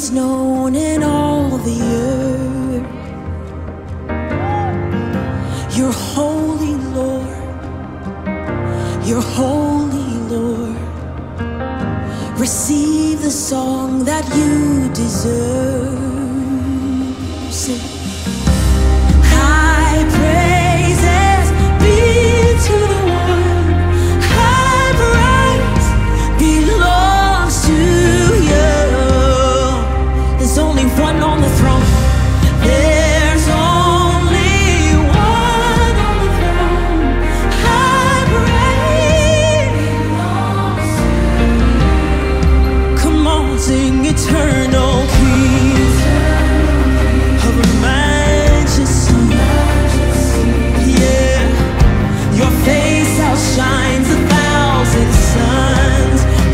is known in all the earth. You're holy, Lord. You're holy, Lord. Receive the song that you deserve. Sing. High praises be to the one. High praise belongs to you. There's only one on the throne. There's only one on the throne. High praise belongs to you. Come on, sing eternal King of majesty. Yeah, your face outshines 1,000 suns. Oh,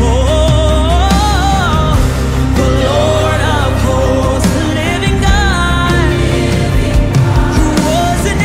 the Lord of hosts, the living God, who was and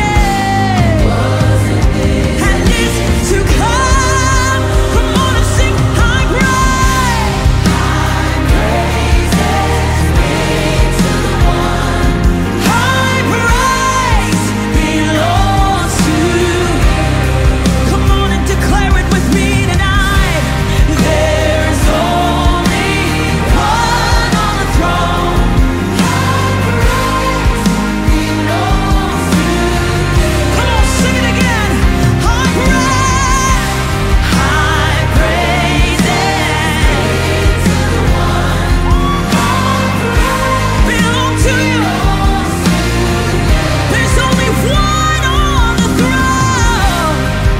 is to come. Come on and sing high praise. High praises be to the one. High praise belongs to you. Come on and declare it with me tonight. There's only one on the throne. High praise belongs to you. Come on, sing it again. High praise belongs to you. There's only one on the throne.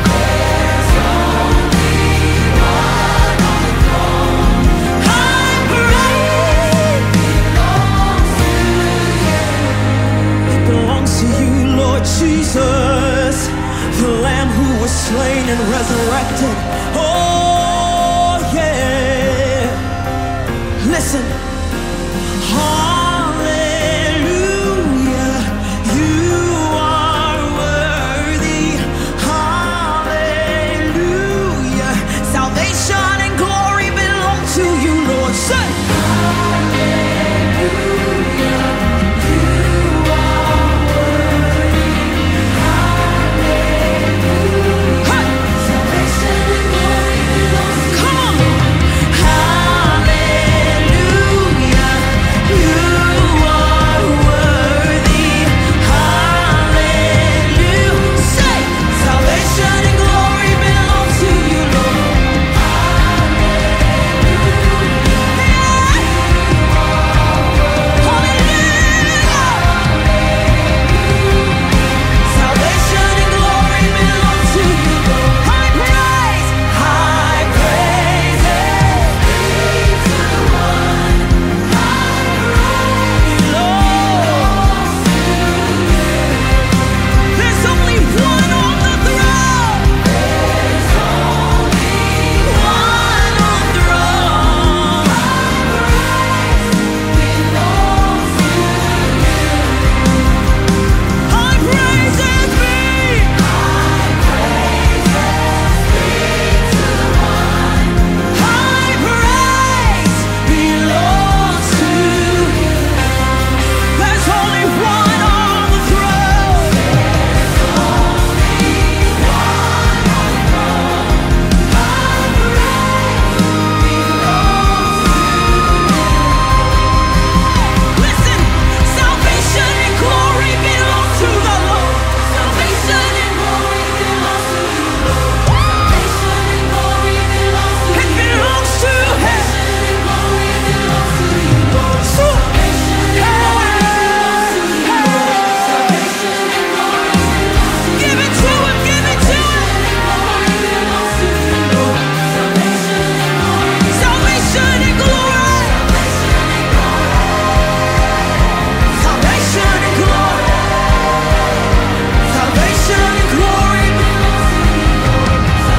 High praise belongs to you, Lord Jesus, the Lamb who was slain and resurrected. Oh yeah. Listen. Hallelujah, you are worthy. Hallelujah, salvation and glory belong to you, Lord. Say, hallelujah, you are worthy. Hallelujah, hey, salvation and glory belongs to you. Come on. Hallelujah, you are worthy. Hallelujah. Say, salvation and glory belongs to you, Lord. Salvation and glory belongs to you, Lord. High praise be to the one. Belongs to you. There's only one on the throne. There's only one on the throne. Belongs to you. High praises be. High praises be to the one. High praise belongs to you. There's only one on the throne. There's only one on the throne. High praise belongs to you. Listen, salvation and glory belong to the Lord. Salvation and glory belongs to you, Lord. Salvation and glory belongs to you. It belongs to Him. Salvation and glory belongs to you, Lord. Salvation and glory belongs to you. Give it to Him, give it to Him. Salvation and glory. Salvation and glory. Salvation and glory belongs to you, Lord.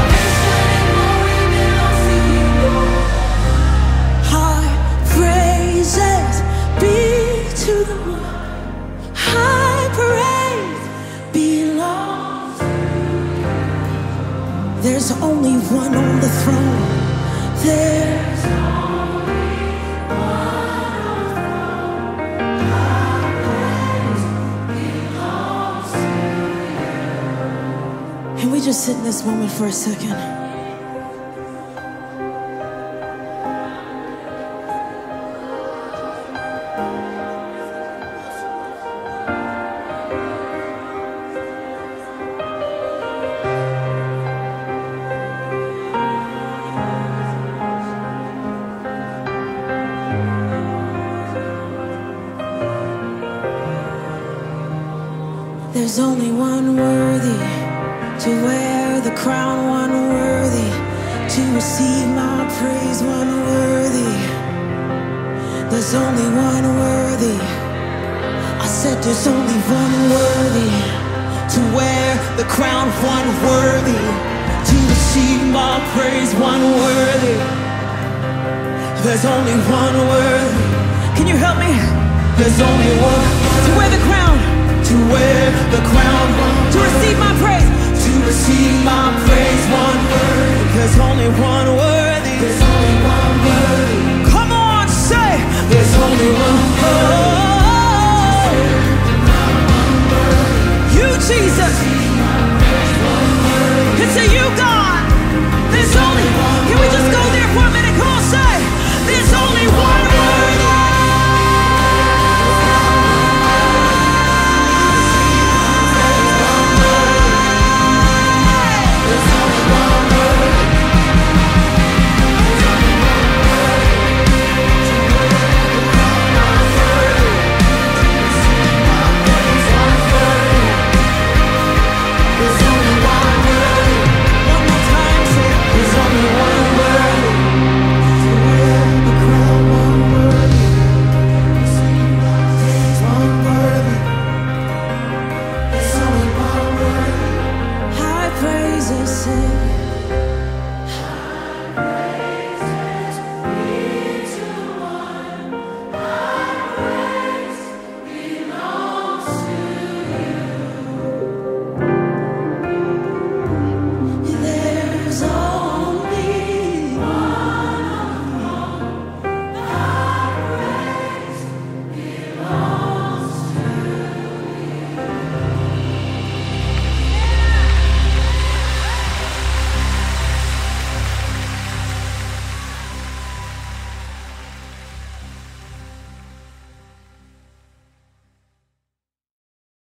Salvation and glory belongs to you, Lord. High praises be to the one. High praise belongs. There's only one on the throne. There's only one on the throne. Can we just sit in this moment for a second? There's only one worthy to wear the crown, one worthy to receive my praise, one worthy. There's only one worthy. I said there's only one worthy to wear the crown, one worthy to receive my praise, one worthy. There's only one worthy. Can you help me? There's only one to wear the crown, to wear the crown, to receive my praise, to receive my praise, one worthy. There's only one worthy. There's only one worthy. Come on, say. There's only one worthy. You, Jesus. It's a you, God. There's only. Can we just go there for a minute? Come on, say. There's only one worthy. Say